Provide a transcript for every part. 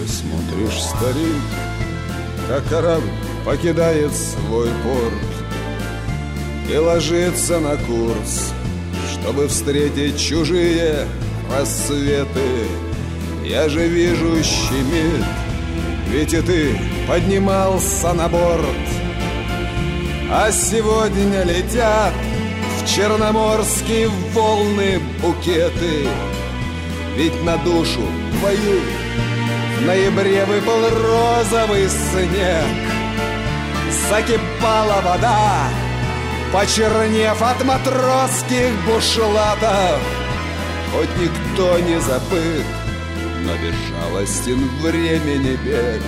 смотришь, старик, как корабль покидает свой порт и ложится на курс, чтобы встретить чужие рассветы. Я же вижу, щемит, ведь и ты поднимался на борт. А сегодня летят в черноморские волны букеты. Ведь на душу твою в ноябре выпал розовый снег. Закипала вода, почернев от матросских бушлатов. Хоть никто не забыт, но безжалостен времени бег.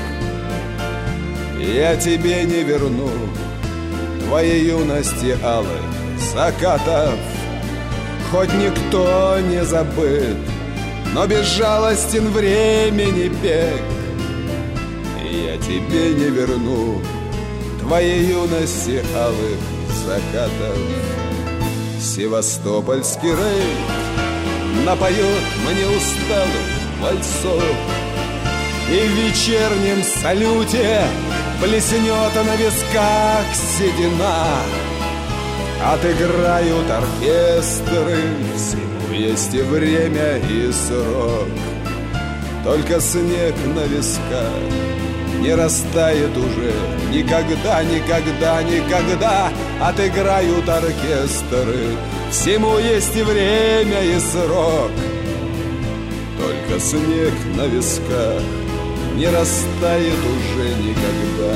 Я тебе не верну твоей юности алых закатов. Хоть никто не забыт, но безжалостен времени бег. Я тебе не верну твоей юности алых закатов. Севастопольский рейд напоет мне усталых вальсов, и в вечернем салюте блеснет на висках седина. Отыграют оркестры, всему есть и время, и срок. Только снег на висках не растает уже никогда, никогда, никогда. Отыграют оркестры, всему есть и время, и срок. Только снег на висках не растает уже никогда.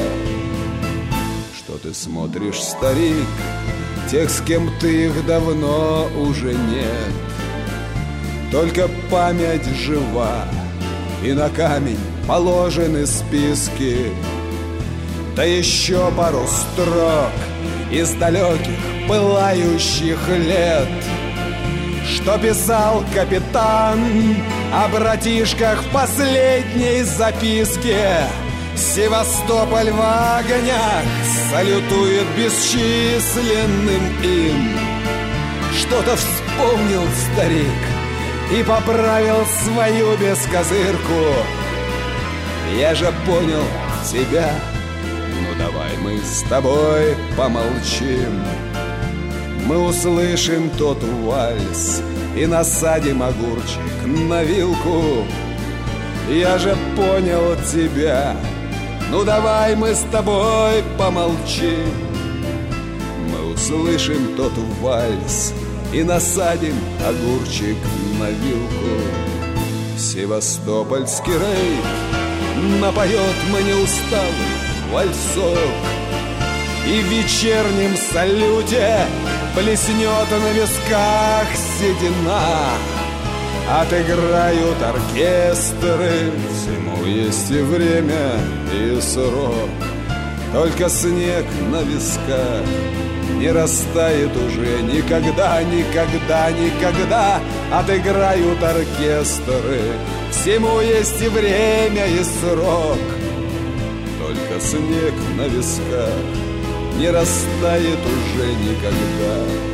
Что ты смотришь, старик, тех, с кем ты их давно уже нет. Только память жива, и на камень положены списки. Да еще пару строк из далеких пылающих лет, что писал капитан о братишках в последней записке. Севастополь в огнях салютует бесчисленным им. Что-то вспомнил старик и поправил свою бескозырку. Я же понял тебя, ну давай мы с тобой помолчим. Мы услышим тот вальс и насадим огурчик на вилку. Я же понял тебя, ну давай мы с тобой помолчим. Мы услышим тот вальс и насадим огурчик на вилку. Севастопольский рейд напоет мне усталый вальсок, и в вечернем салюте блеснет на висках седина. Отыграют оркестры, всему есть и время, и срок. Только снег на висках не растает уже никогда, никогда, никогда. Отыграют оркестры, всему есть и время, и срок. Только снег на висках не растает уже никогда.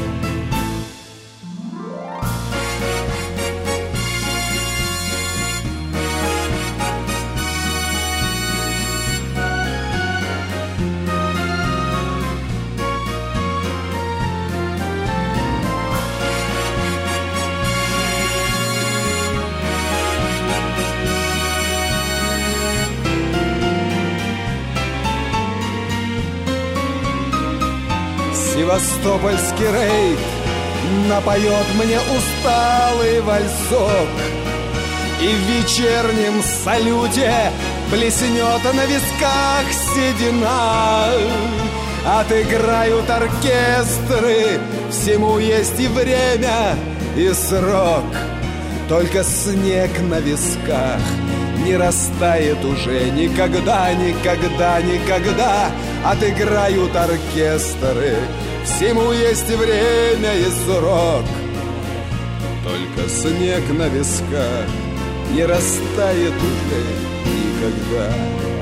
Севастопольский рейд напоет мне усталый вальсок, и в вечернем салюте блеснет на висках седина. Отыграют оркестры, всему есть и время, и срок. Только снег на висках не растает уже никогда, никогда, никогда. Отыграют оркестры, всему есть и время, и срок. Только снег на висках не растает уже никогда.